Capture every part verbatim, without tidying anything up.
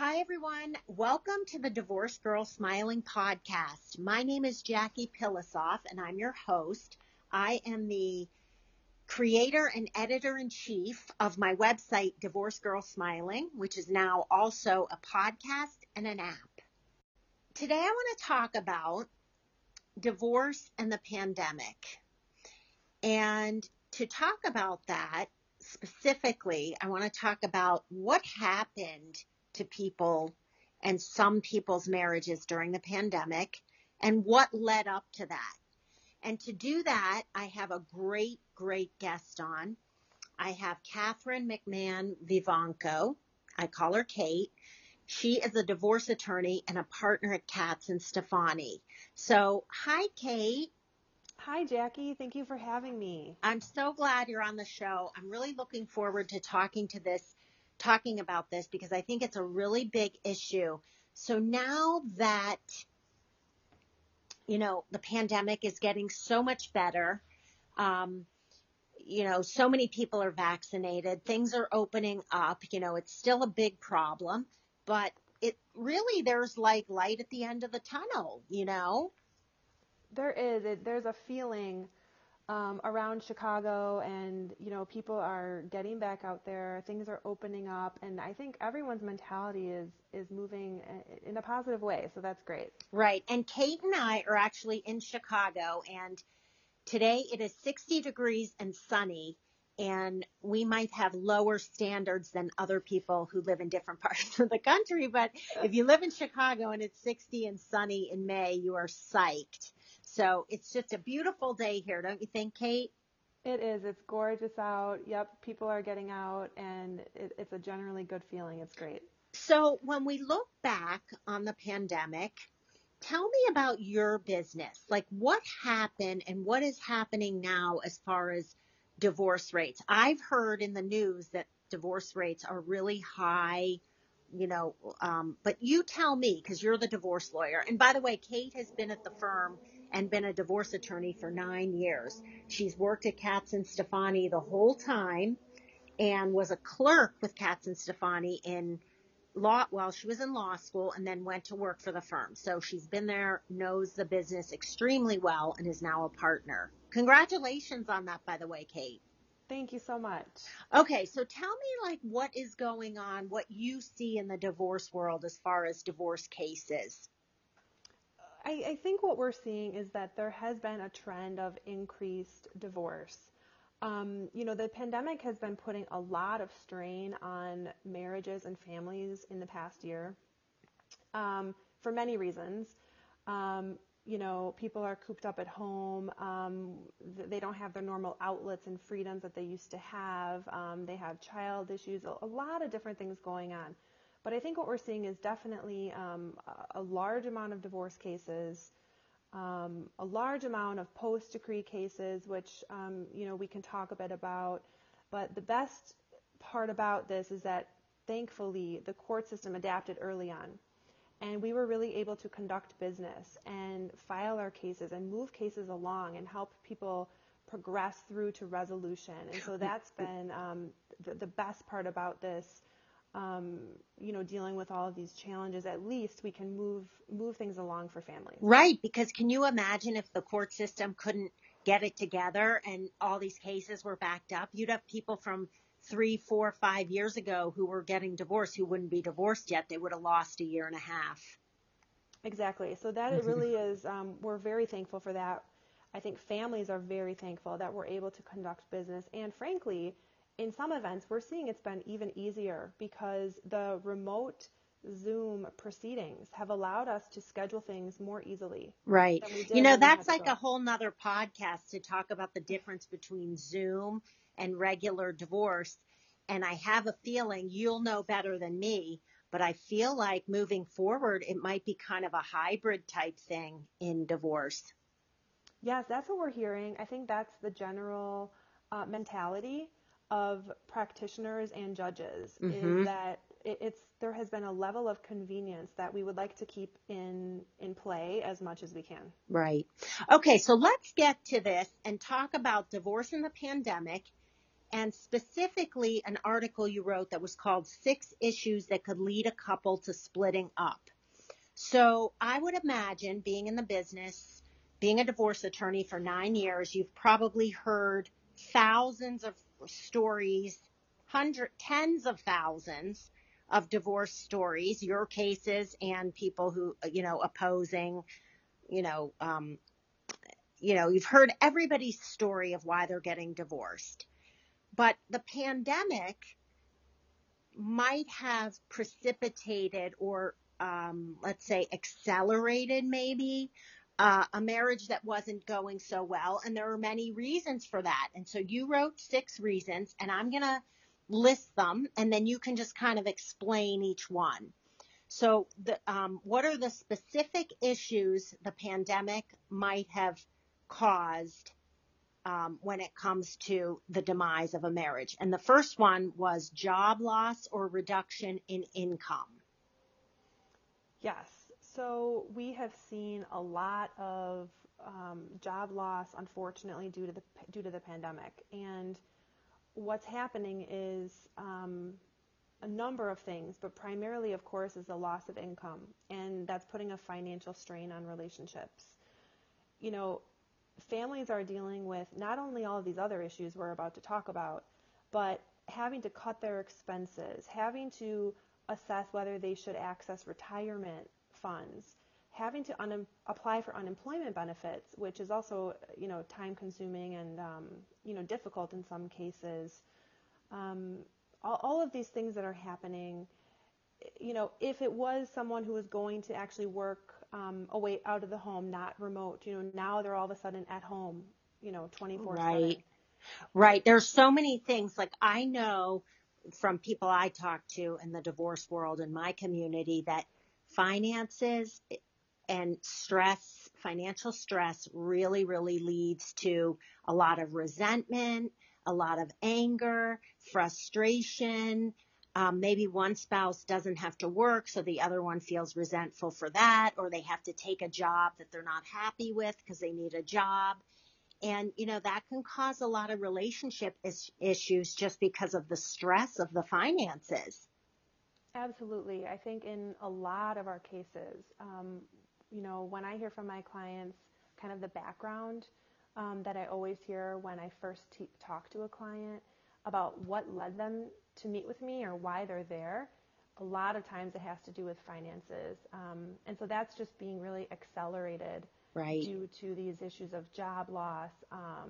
Hi, everyone. Welcome to the Divorced Girl Smiling podcast. My name is Jackie Pilosoff, and I'm your host. I am the creator and editor-in-chief of my website, Divorced Girl Smiling, which is now also a podcast and an app. Today, I want to talk about divorce and the pandemic. And to talk about that specifically, I want to talk about what happened to people and some people's marriages during the pandemic and what led up to that. And to do that, I have a great, great guest on. I have Catherine McMahon Vivanco. I call her Kate. She is a divorce attorney and a partner at Katz and Stefani. So, hi, Kate. Hi, Jackie. Thank you for having me. I'm so glad you're on the show. I'm really looking forward to talking to this talking about this because I think it's a really big issue. So now that, you know, the pandemic is getting so much better, um, you know, so many people are vaccinated, things are opening up, you know, it's still a big problem, but it really, there's like light at the end of the tunnel, you know? There is. It, there's a feeling Um, around Chicago, and you know, people are getting back out there. Things are opening up, and I think everyone's mentality is is moving in a positive way. So that's great. Right. And Kate and I are actually in Chicago, and today it is sixty degrees and sunny, and we might have lower standards than other people who live in different parts of the country. But if you live in Chicago and it's sixty and sunny in May, you are psyched. So it's just a beautiful day here, don't you think, Kate? It is. It's gorgeous out. Yep, people are getting out, and it, it's a generally good feeling. It's great. So when we look back on the pandemic, tell me about your business. Like, what happened and what is happening now as far as divorce rates? I've heard in the news that divorce rates are really high, you know, um, but you tell me, because you're the divorce lawyer. And by the way, Kate has been at the firm and been a divorce attorney for nine years. She's worked at Katz and Stefani the whole time and was a clerk with Katz and Stefani in law, well, she was in law school and then went to work for the firm. So she's been there, knows the business extremely well, and is now a partner. Congratulations on that, by the way, Kate. Thank you so much. Okay, so tell me, like, what is going on, what you see in the divorce world as far as divorce cases. I, I think what we're seeing is that there has been a trend of increased divorce. Um, you know, the pandemic has been putting a lot of strain on marriages and families in the past year, um, for many reasons. Um, you know, people are cooped up at home. Um, th- they don't have their normal outlets and freedoms that they used to have. Um, they have child issues, a, a lot of different things going on. But I think what we're seeing is definitely um, a, a large amount of divorce cases, um, a large amount of post-decree cases, which, um, you know, we can talk a bit about. But the best part about this is that, thankfully, the court system adapted early on. And we were really able to conduct business and file our cases and move cases along and help people progress through to resolution. And so that's been um, the, the best part about this. Um, you know, dealing with all of these challenges, at least we can move move things along for families. Right, because can you imagine if the court system couldn't get it together and all these cases were backed up? You'd have people from three, four, five years ago who were getting divorced who wouldn't be divorced yet. They would have lost a year and a half. Exactly. So that it really is, um, we're very thankful for that. I think families are very thankful that we're able to conduct business. And frankly, in some events, we're seeing it's been even easier because the remote Zoom proceedings have allowed us to schedule things more easily. Right. Than we did You know, when we had that's to like go. a whole nother podcast to talk about the difference between Zoom and regular divorce. And I have a feeling you'll know better than me, but I feel like moving forward, it might be kind of a hybrid type thing in divorce. Yes, that's what we're hearing. I think that's the general uh, mentality of practitioners and judges, Mm-hmm. is that it, it's there has been a level of convenience that we would like to keep in in play as much as we can. Right. Okay, so let's get to this and talk about divorce in the pandemic and specifically an article you wrote that was called Six Issues That Could Lead a Couple to Splitting Up. So I would imagine, being in the business, being a divorce attorney for nine years, you've probably heard thousands of stories, hundred, tens of thousands of divorce stories, your cases and people who, you know, opposing, you know, um, you know, you've heard everybody's story of why they're getting divorced. But the pandemic might have precipitated or, um, let's say, accelerated maybe uh, a marriage that wasn't going so well. And there are many reasons for that. And so you wrote six reasons, and I'm going to list them, and then you can just kind of explain each one. So the, um, what are the specific issues the pandemic might have caused um, when it comes to the demise of a marriage? And the first one was job loss or reduction in income. Yes. So we have seen a lot of um, job loss, unfortunately, due to the due to the pandemic. And what's happening is um, a number of things, but primarily, of course, is the loss of income, and that's putting a financial strain on relationships. You know, families are dealing with not only all of these other issues we're about to talk about, but having to cut their expenses, having to assess whether they should access retirement funds, having to un- apply for unemployment benefits, which is also, you know, time consuming and, um, you know, difficult in some cases. Um, all, all of these things that are happening, you know, if it was someone who was going to actually work um, away out of the home, not remote, you know, now they're all of a sudden at home, you know, twenty-four seven. Right. Right. There's so many things. Like, I know from people I talk to in the divorce world in my community that finances and stress, financial stress really, really leads to a lot of resentment, a lot of anger, frustration. Um, maybe one spouse doesn't have to work, so the other one feels resentful for that, or they have to take a job that they're not happy with because they need a job. And, you know, that can cause a lot of relationship is- issues just because of the stress of the finances. Absolutely. I think in a lot of our cases, um, you know, when I hear from my clients, kind of the background um, that I always hear when I first t- talk to a client about what led them to meet with me or why they're there, a lot of times it has to do with finances. Um, and so that's just being really accelerated Right. due to these issues of job loss, um,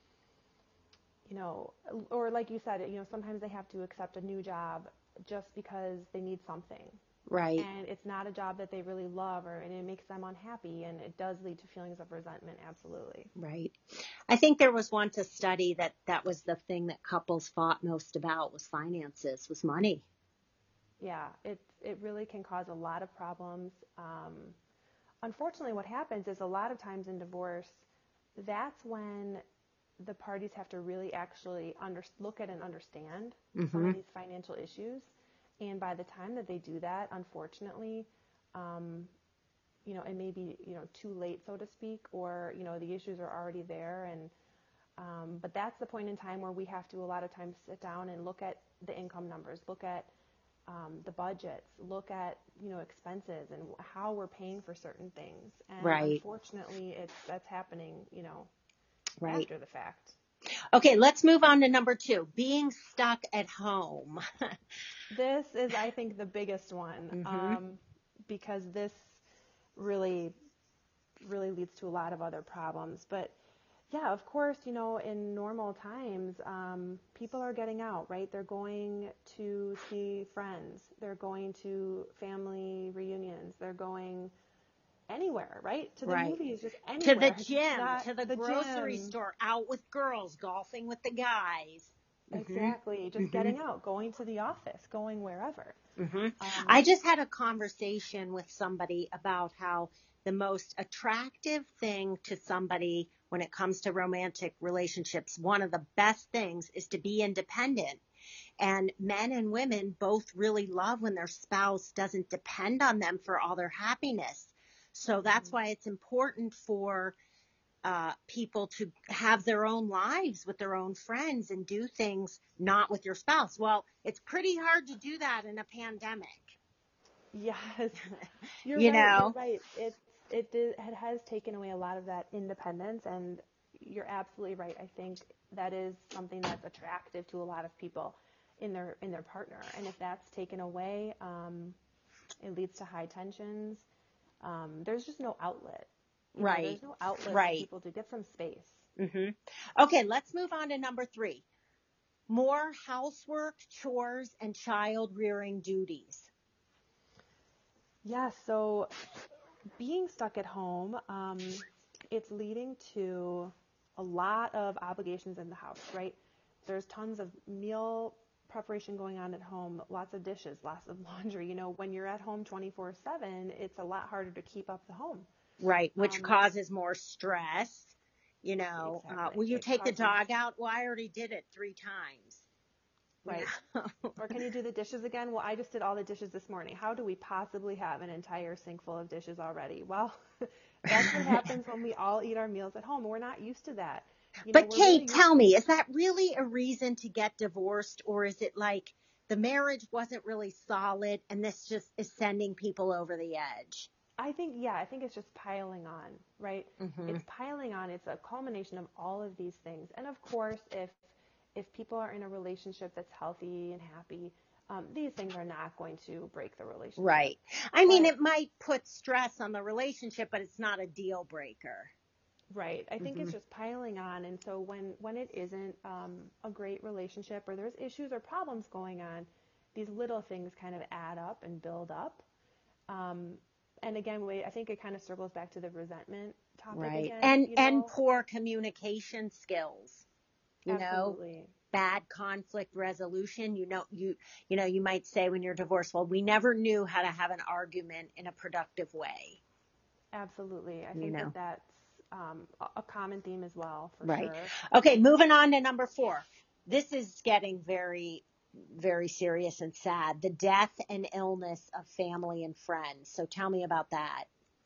you know, or like you said, you know, sometimes they have to accept a new job just because they need something. Right. And it's not a job that they really love, or and it makes them unhappy, and it does lead to feelings of resentment, absolutely. Right. I think there was once a study that that was the thing that couples fought most about was finances, was money. Yeah, it, it really can cause a lot of problems. Um, unfortunately, what happens is a lot of times in divorce, that's when the parties have to really actually under, look at and understand some Mm-hmm. of these financial issues. And by the time that they do that, unfortunately, um, you know, it may be, you know, too late, so to speak, or, you know, the issues are already there. And, um, but that's the point in time where we have to a lot of times sit down and look at the income numbers, look at um, the budgets, look at, you know, expenses and how we're paying for certain things. And Right. unfortunately, it's, that's happening, you know, Right. after the fact. Okay, let's move on to number two, being stuck at home. This is, I think, the biggest one, Mm-hmm. um, because this really, really leads to a lot of other problems. But yeah, of course, you know, in normal times, um, people are getting out, right? They're going to see friends. They're going to family reunions. They're going anywhere, right? To the Right. movies, just To the anywhere. It's gym, not to the the grocery gym. store, out with girls, golfing with the guys. Mm-hmm. Exactly. Just Mm-hmm. getting out, going to the office, going wherever. Mm-hmm. I Um, just had a conversation with somebody about how the most attractive thing to somebody when it comes to romantic relationships, one of the best things is to be independent. And men and women both really love when their spouse doesn't depend on them for all their happiness. So that's mhm. why it's important for uh, people to have their own lives with their own friends and do things not with your spouse. Well, it's pretty hard to do that in a pandemic. Yes, you're You right. You're know? right. It's it did, it has taken away a lot of that independence, and you're absolutely right. I think that is something that's attractive to a lot of people in their in their partner, and if that's taken away, um, it leads to high tensions. Um, there's just no outlet. You know, Right. there's no outlet for Right. people to get some space. hmm Okay, let's move on to number three. More housework, chores, and child rearing duties. Yeah, so being stuck at home, um, it's leading to a lot of obligations in the house, right? There's tons of meal preparation going on at home, lots of dishes, lots of laundry. You know, when you're at home twenty-four seven, it's a lot harder to keep up the home. Right, which Um, causes more stress. You know, uh, exactly. will you It take the causes, dog out? Well, I already did it three times. You right. know? Or can you do the dishes again? Well, I just did all the dishes this morning. How do we possibly have an entire sink full of dishes already? Well, that's what happens when we all eat our meals at home. We're not used to that. You know, But we're really Kate, used tell to, me, is that really a reason to get divorced, or is it like the marriage wasn't really solid and this just is sending people over the edge? I think, yeah, I think it's just piling on, right? hmm It's piling on. It's a culmination of all of these things. And of course, if if people are in a relationship that's healthy and happy, um, these things are not going to break the relationship. Right. I mean, But it might put stress on the relationship, but it's not a deal breaker. right, I think hmm it's just piling on. And so when when it isn't um, a great relationship or there's issues or problems going on, these little things kind of add up and build up. Um, and again, we, I think it kind of circles back to the resentment topic Right. again. And You and know, poor communication skills, you know, absolutely. bad conflict resolution. You know, you you know, you might say when you're divorced, well, we never knew how to have an argument in a productive way, Absolutely. I you think know. that that's um, a a common theme as well, for Right. sure. Okay, moving on to number four. This is getting very, very serious and sad. The death and illness of family and friends. So tell me about that.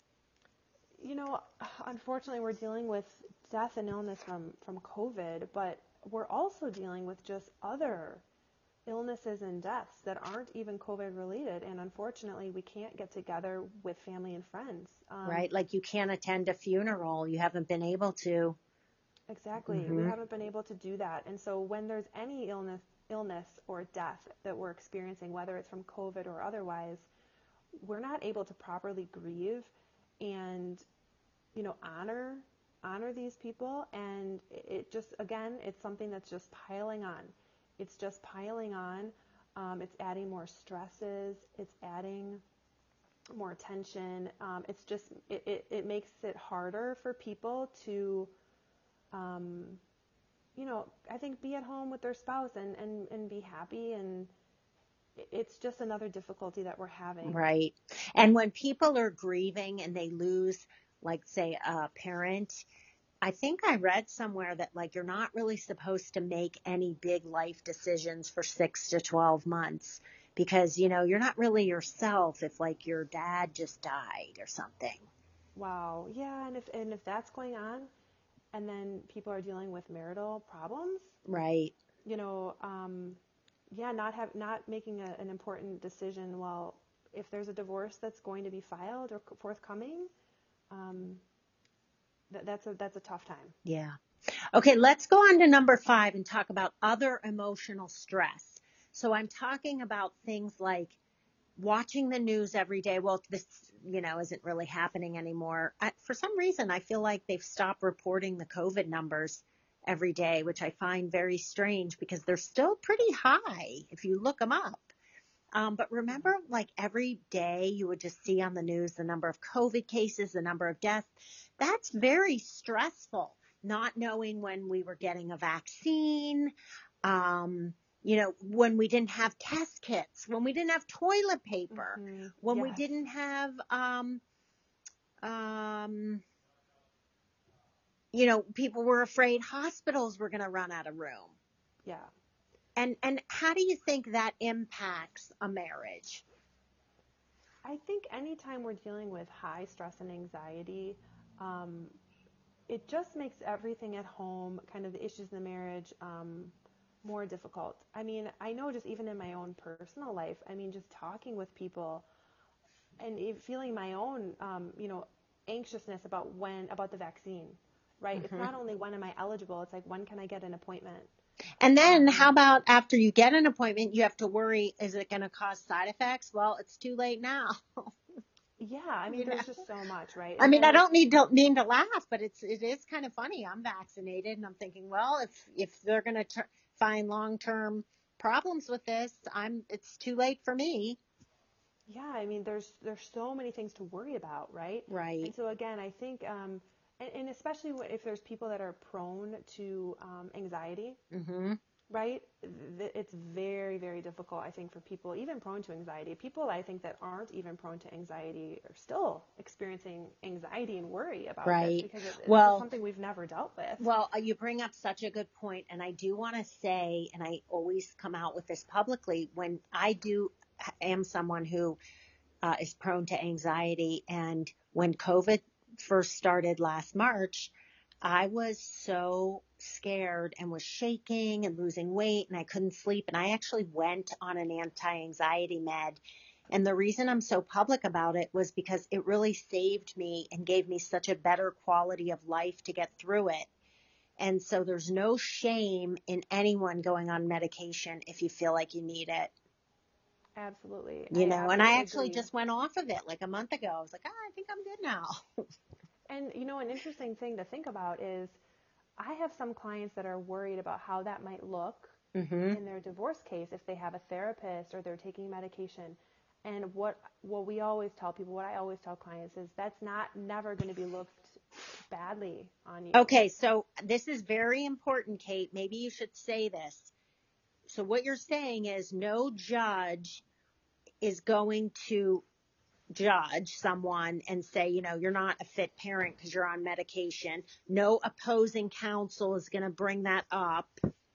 You know, unfortunately, we're dealing with death and illness from, from COVID, but we're also dealing with just other illnesses and deaths that aren't even COVID related. And unfortunately, we can't get together with family and friends. Um, Right? Like you can't attend a funeral. You haven't been able to. exactly. We hmm haven't been able to do that. And so when there's any illness, illness or death that we're experiencing, whether it's from COVID or otherwise, we're not able to properly grieve and you know honor honor these people, and it just again it's something that's just piling on. It's just piling on. Um, it's adding more stresses. It's adding more tension. Um, it's just it, it, it makes it harder for people to um, you know I think be at home with their spouse and, and, and be happy, and it's just another difficulty that we're having. Right. And when people are grieving and they lose, like, say, a parent, I think I read somewhere that, like, you're not really supposed to make any big life decisions for six to twelve months because, you know, you're not really yourself if, like, your dad just died or something. Wow. Yeah, and if and if that's going on, and then people are dealing with marital problems, Right. you know, um, yeah, not have not making a, an important decision. Well, if there's a divorce that's going to be filed or c- forthcoming, um, that, that's a that's a tough time. Yeah. Okay, let's go on to number five and talk about other emotional stress. So I'm talking about things like watching the news every day. Well, this, you know, isn't really happening anymore. I, for some reason, I feel like they've stopped reporting the COVID numbers every day, which I find very strange because they're still pretty high if you look them up. Um, but remember, like every day you would just see on the news the number of COVID cases, the number of deaths. That's very stressful, not knowing when we were getting a vaccine, um, you know, when we didn't have test kits, when we didn't have toilet paper, Hmm. when we Yes. didn't have, um, um, you know, people were afraid hospitals were going to run out of room. Yeah. And and how do you think that impacts a marriage? I think anytime we're dealing with high stress and anxiety, um, it just makes everything at home, kind of the issues in the marriage, um, more difficult. I mean, I know just even in my own personal life, I mean, just talking with people and e- feeling my own, um, you know, anxiousness about when, about the vaccine, right? It's Hmm. not only when am I eligible, it's like when can I get an appointment? And then Um, how about after you get an appointment, you have to worry, is it going to cause side effects? Well, it's too late now. yeah, I mean, You know, there's just so much, right? I And mean, then I with, don't need to mean to laugh, but it's it is kind of funny. I'm vaccinated, and I'm thinking, well, if if they're going to tr- find long term problems with this, I'm it's too late for me. yeah, I mean, there's there's so many things to worry about, right? Right. And so again, I think, um, and, and especially wh- if there's people that are prone to um, anxiety, Hmm. right? Th- It's very, very difficult, I think, for people even prone to anxiety. People I think that aren't even prone to anxiety are still experiencing anxiety and worry about this Right. because it, it's just Well, something we've never dealt with. well, uh, you bring up such a good point, and I do want to say, and I always come out with this publicly when I do am someone who uh, is prone to anxiety. And when COVID first started last March, I was so scared and was shaking and losing weight and I couldn't sleep. And I actually went on an anti-anxiety med. And the reason I'm so public about it was because it really saved me and gave me such a better quality of life to get through it. And so there's no shame in anyone going on medication if you feel like you need it. Absolutely. You I know, and I absolutely actually agree. just went off of it like a month ago. I was like, oh, I think I'm good now. And you know, an interesting thing to think about is I have some clients that are worried about how that might look Hmm. in their divorce case if they have a therapist or they're taking medication. And what what we always tell people, what I always tell clients is that's not never going to be looked badly on you. Okay, so this is very important, Kate. Maybe you should say this. So what you're saying is no judge is going to judge someone and say, you know, you're not a fit parent because you're on medication. No opposing counsel is going to bring that up.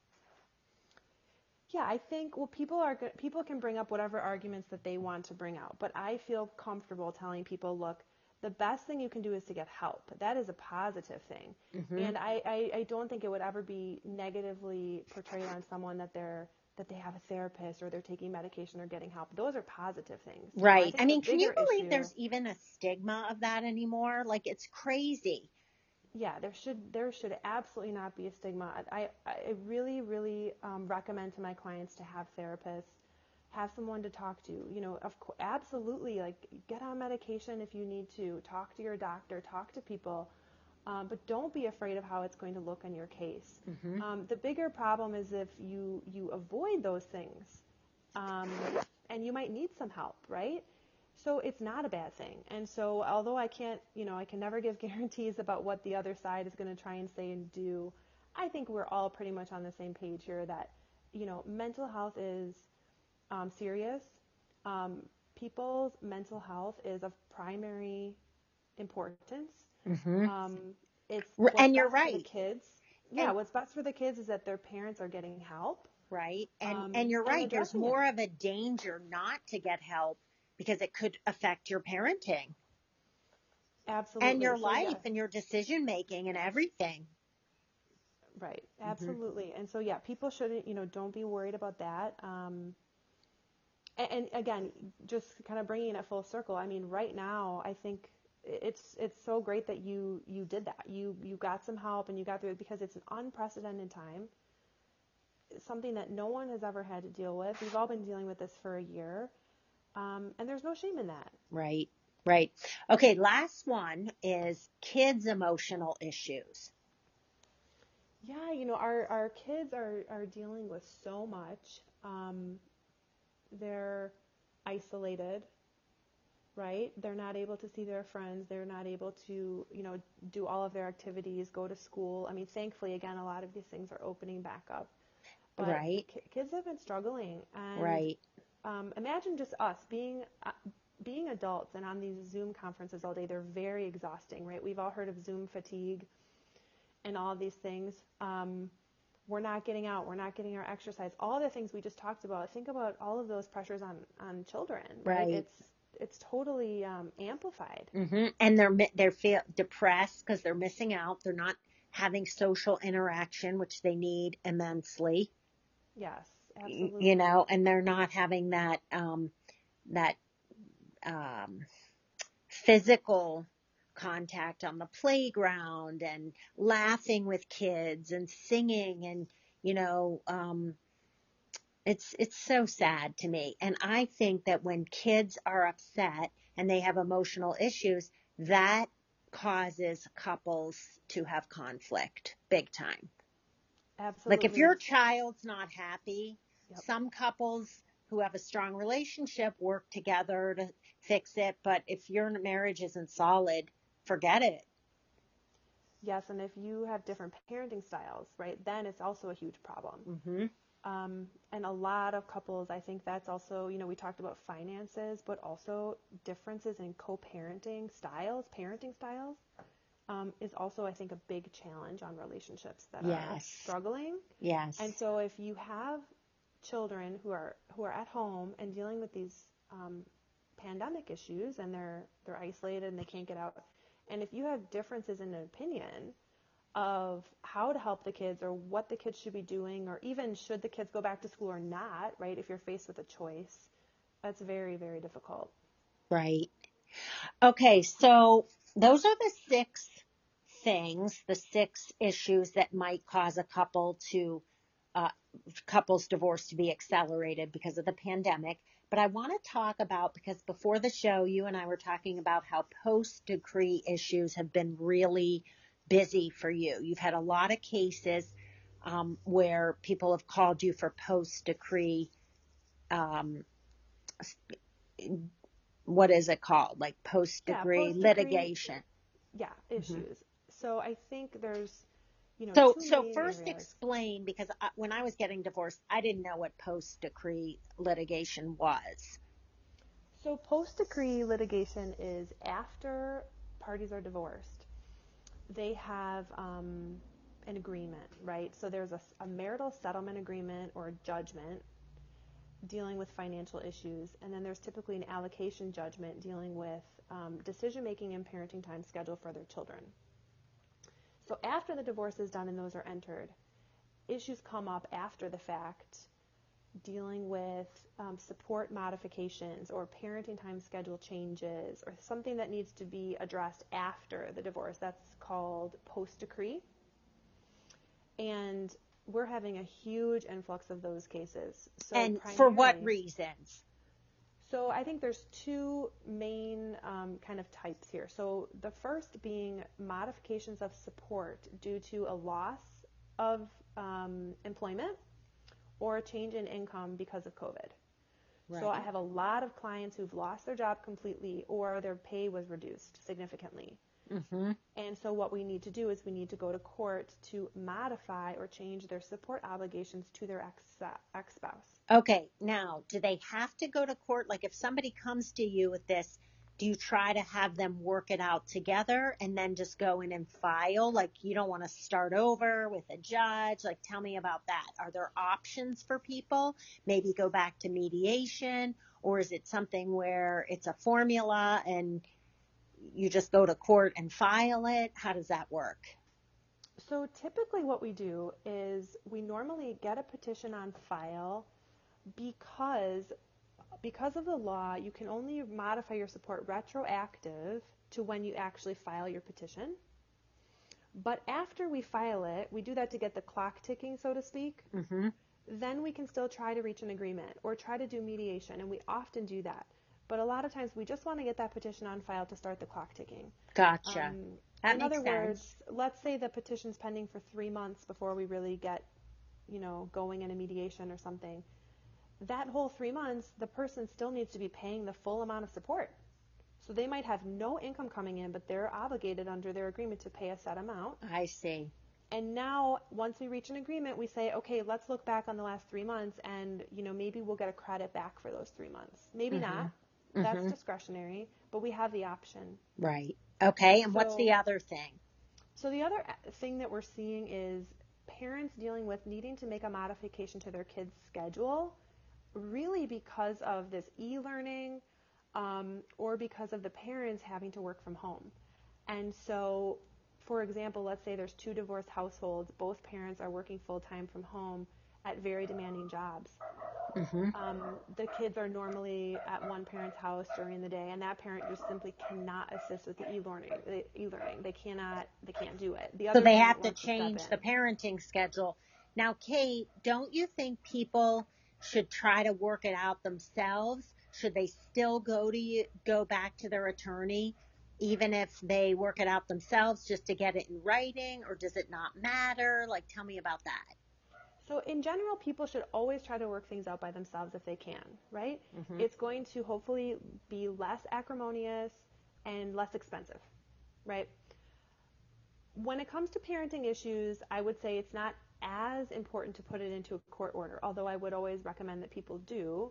Yeah, I think well people are go- people can bring up whatever arguments that they want to bring out, but I feel comfortable telling people, look, the best thing you can do is to get help. That is a positive thing. Hmm. And I, I, I don't think it would ever be negatively portrayed on someone that they're that they have a therapist or they're taking medication or getting help. Those are positive things. You know, I Right. I think the mean, can you bigger believe issue, there's even a stigma of that anymore? Like, it's crazy. yeah, there should there should absolutely not be a stigma. I, I really, really um, recommend to my clients to have therapists, have someone to talk to. You know, of course, absolutely, like get on medication if you need to. Talk to your doctor, talk to people, um, but don't be afraid of how it's going to look in your case. Hmm. Um, the bigger problem is if you you avoid those things, um, and you might need some help, right? So it's not a bad thing. And so although I can't, you know, I can never give guarantees about what the other side is going to try and say and do, I think we're all pretty much on the same page here that, you know, mental health is um, serious. Um, people's mental health is of primary importance. Hmm. Um, it's what's And you're best for the right. kids. Yeah, And what's best for the kids is that their parents are getting help, right. And and um, you're and right. There's addressing it. more of a danger not to get help because it could affect your parenting and Absolutely. your So life yes, and your decision making and everything. right. Hmm. Absolutely. And so yeah, people shouldn't, you know, don't be worried about that. Um, and, and again, just kind of bringing it full circle. I mean, right now, I think it's it's so great that you you did that. You you got some help and you got through it because it's an unprecedented time. It's something that no one has ever had to deal with. We've all been dealing with this for a year, um, and there's no shame in that. Right. Right. Okay. Last one is kids' emotional issues. Yeah, you know, our our kids are are dealing with so much. Um, they're isolated, right? They're not able to see their friends. They're not able to, you know, do all of their activities, go to school. I mean, thankfully, again, a lot of these things are opening back up. But Right. ki- kids have been struggling, and Right. um, imagine just us being uh, being adults and on these Zoom conferences all day. They're very exhausting, right? We've all heard of Zoom fatigue and all of these things. Um, we're not getting out. We're not getting our exercise. All the things we just talked about. Think about all of those pressures on on children, right? Right. It's it's totally um, amplified. Hmm. And they're mi- they're feel depressed because they're missing out. They're not having social interaction, which they need immensely. Yes, y- You absolutely. know, and they're not having that um, that um, physical contact on the playground and laughing with kids and singing and you know um, it's it's so sad to me. And I think that when kids are upset and they have emotional issues, that causes couples to have conflict big time. Like if Absolutely. your child's not happy, Yep. some couples who have a strong relationship work together to fix it. But if your marriage isn't solid, forget it. Yes, and if you have different parenting styles, right, then it's also a huge problem. Hmm. Um, and a lot of couples, I think that's also, you know, we talked about finances, but also differences in co-parenting styles, parenting styles, um, is also, I think, a big challenge on relationships that are Yes. struggling. And Yes. so if you have children who are who are at home and dealing with these um, pandemic issues and they're they're isolated and they can't get out, and if you have differences in opinion of how to help the kids or what the kids should be doing or even should the kids go back to school or not, right? If you're faced with a choice, that's very, very difficult. Right. Okay, so those are the six things, the six issues that might cause a couple to uh, couples divorce to be accelerated because of the pandemic. But I want to talk about, because before the show, you and I were talking about how post decree issues have been really busy for you. You've had a lot of cases um, where people have called you for post decree. Um, what is it called? Like post Yeah, decree post decree, litigation. yeah, Mhm. issues. So I think there's, you know, So, two so main first areas. explain, because I, when I was getting divorced, I didn't know what post decree litigation was. So post decree litigation is after parties are divorced. They have um, an agreement, right? So there's a, a marital settlement agreement or a judgment dealing with financial issues, and then there's typically an allocation judgment dealing with um, decision making and parenting time schedule for their children. So after the divorce is done and those are entered, issues come up after the fact dealing with um, support modifications or parenting time schedule changes or something that needs to be addressed after the divorce. That's called post decree. And we're having a huge influx of those cases. So And for what primarily, reasons? so I think there's two main um, kind of types here. So the first being modifications of support due to a loss of um, employment or a change in income because of COVID. So I Right. have a lot of clients who've lost their job completely or their pay was reduced significantly. Hmm. And so what we need to do is we need to go to court to modify or change their support obligations to their ex, ex-spouse. Okay. Now, do they have to go to court? Like if somebody comes to you with this, do you try to have them work it out together and then just go in and file? Like you don't want to start over with a judge. Like tell me about that. Are there options for people? Maybe go back to mediation, or is it something where it's a formula and you just go to court and file it? How does that work? So typically what we do is we normally get a petition on file because because of the law, you can only modify your support retroactive to when you actually file your petition. But after we file it, we do that to get the clock ticking, so to speak. Hmm. Then we can still try to reach an agreement or try to do mediation, and we often do that. But a lot of times we just want to get that petition on file to start the clock ticking. Gotcha. Um, That in makes other sense. words, let's say the petition's pending for three months before we really get, you know, going in a mediation or something. That whole three months, the person still needs to be paying the full amount of support. So they might have no income coming in, but they're obligated under their agreement to pay a set amount. I see. And now, once we reach an agreement, we say, okay, let's look back on the last three months, and you know maybe we'll get a credit back for those three months. Maybe Hmm. not. That's Hmm. discretionary, but we have the option. Right. Okay. And what's the So, other thing? so the other thing that we're seeing is parents dealing with needing to make a modification to their kids' schedule, really because of this e-learning, um, or because of the parents having to work from home. And so, for example, let's say there's two divorced households, both parents are working full time from home at very demanding jobs. Mm-hmm. Um, the kids are normally at one parent's house during the day, and that parent just simply cannot assist with the e-learning. The e-learning, they cannot, they can't do it. The So other they parent have to wants to step change the in. parenting schedule. Now, Kate, don't you think people should try to work it out themselves? Should they still go to you, go back to their attorney, even if they work it out themselves just to get it in writing, or does it not matter? Like, tell me about that. So in general, people should always try to work things out by themselves if they can, right? Mm-hmm. It's going to hopefully be less acrimonious and less expensive, right? When it comes to parenting issues, I would say it's not as important to put it into a court order, although I would always recommend that people do.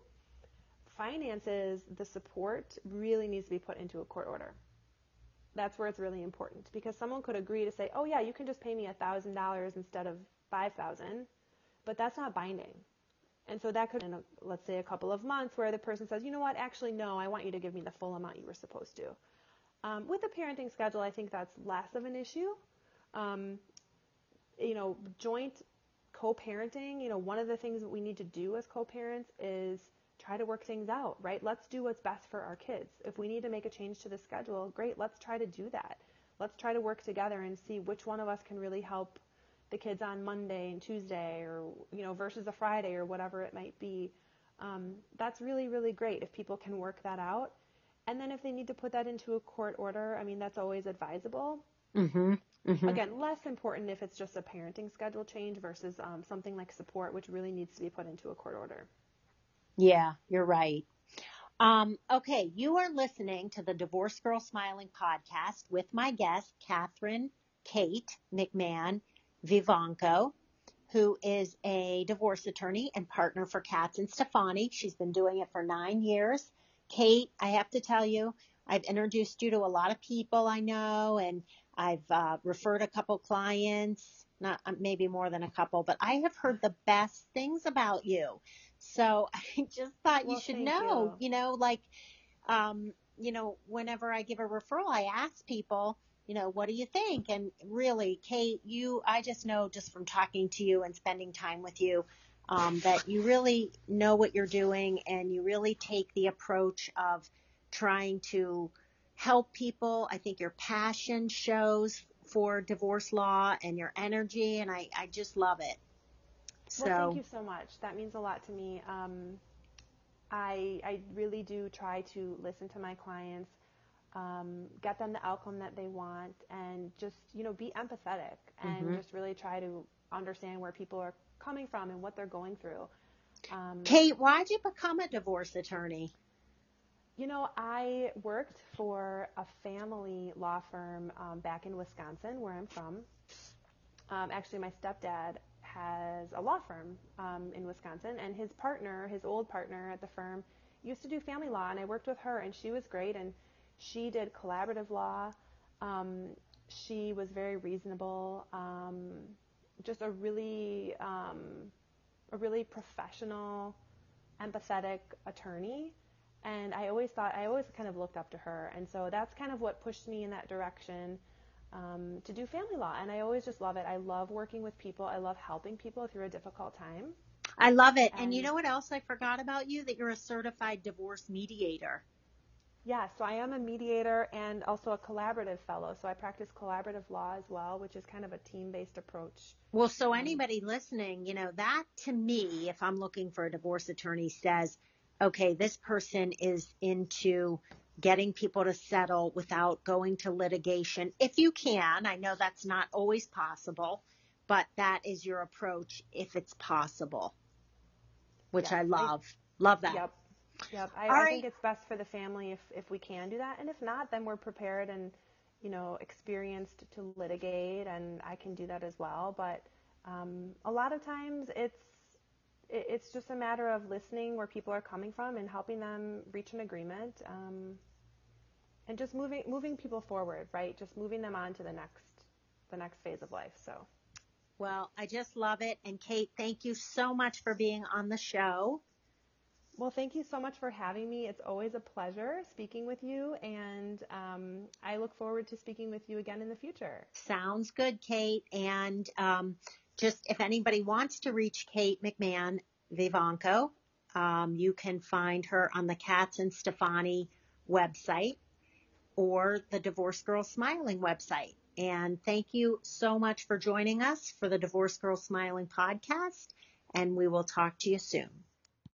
Finances, the support really needs to be put into a court order. That's where it's really important, because someone could agree to say, oh yeah, you can just pay me one thousand dollars instead of five thousand dollars, but that's not binding. And so that could, in a, let's say, a couple of months where the person says, you know what, actually, no, I want you to give me the full amount you were supposed to. Um, with the parenting schedule, I think that's less of an issue. Um, you know, joint co-parenting, you know, one of the things that we need to do as co-parents is try to work things out, right? Let's do what's best for our kids. If we need to make a change to the schedule, great, let's try to do that. Let's try to work together and see which one of us can really help the kids on Monday and Tuesday, or, you know, versus a Friday or whatever it might be. Um, that's really, really great if people can work that out. And then if they need to put that into a court order, I mean, that's always advisable. Mm-hmm. Mm-hmm. Again, less important if it's just a parenting schedule change versus um, something like support, which really needs to be put into a court order. Yeah, you're right. Um, okay, you are listening to the Divorce Girl Smiling podcast with my guest, Catherine Kate McMahon Vivanco, who is a divorce attorney and partner for Katz and Stefani. She's been doing it for nine years. Kate, I have to tell you, I've introduced you to a lot of people I know, and I've uh, referred a couple clients, not uh, maybe more than a couple, but I have heard the best things about you. So I just thought you Well, should thank know, you. you know, like, um, you know, whenever I give a referral, I ask people, you know, what do you think? And really, Kate, you, I just know just from talking to you and spending time with you, um, that you really know what you're doing, and you really take the approach of trying to help people. I think your passion shows for divorce law and your energy, and I, I just love it. Well, thank So, you so much. That means a lot to me. Um, I, I really do try to listen to my clients, um, get them the outcome that they want, and just, you know, be empathetic and mm-hmm. just really try to understand where people are coming from and what they're going through. Um, Kate, why'd you become a divorce attorney? you know, I worked for a family law firm um, back in Wisconsin, where I'm from. Um, actually, my stepdad has a law firm um, in Wisconsin, and his partner, his old partner at the firm, used to do family law, and I worked with her, and she was great, and she did collaborative law. Um, she was very reasonable, um, just a really, um, a really professional, empathetic attorney. And I always thought, I always kind of looked up to her, and so that's kind of what pushed me in that direction. Um, to do family law, and I always just love it. I love working with people. I love helping people through a difficult time. I love it. And you And know what else I forgot about you? That you're a certified divorce mediator. yeah, so I am a mediator and also a collaborative fellow. So I practice collaborative law as well, which is kind of a team-based approach. Well, so Um, anybody listening, you know, that to me, if I'm looking for a divorce attorney, says, okay, this person is into getting people to settle without going to litigation. If you can, I know that's not always possible, but that is your approach if it's possible, which yes, I I, love. Love that. yep, yep. I, All I right. think it's best for the family if, if we can do that. And if not, then we're prepared and, you know, experienced to litigate, and I can do that as well. But um, a lot of times it's it's just a matter of listening where people are coming from and helping them reach an agreement, um, and just moving moving people forward, right? Just moving them on to the next the next phase of life. So Well, I just love it. And Kate, thank you so much for being on the show. Well, thank you so much for having me. It's always a pleasure speaking with you, and um, I look forward to speaking with you again in the future. Sounds good, Kate. And um, just if anybody wants to reach Kate McMahon Vivanco, um, you can find her on the Katz and Stefani website or the Divorce Girl Smiling website. And thank you so much for joining us for the Divorce Girl Smiling podcast, and we will talk to you soon.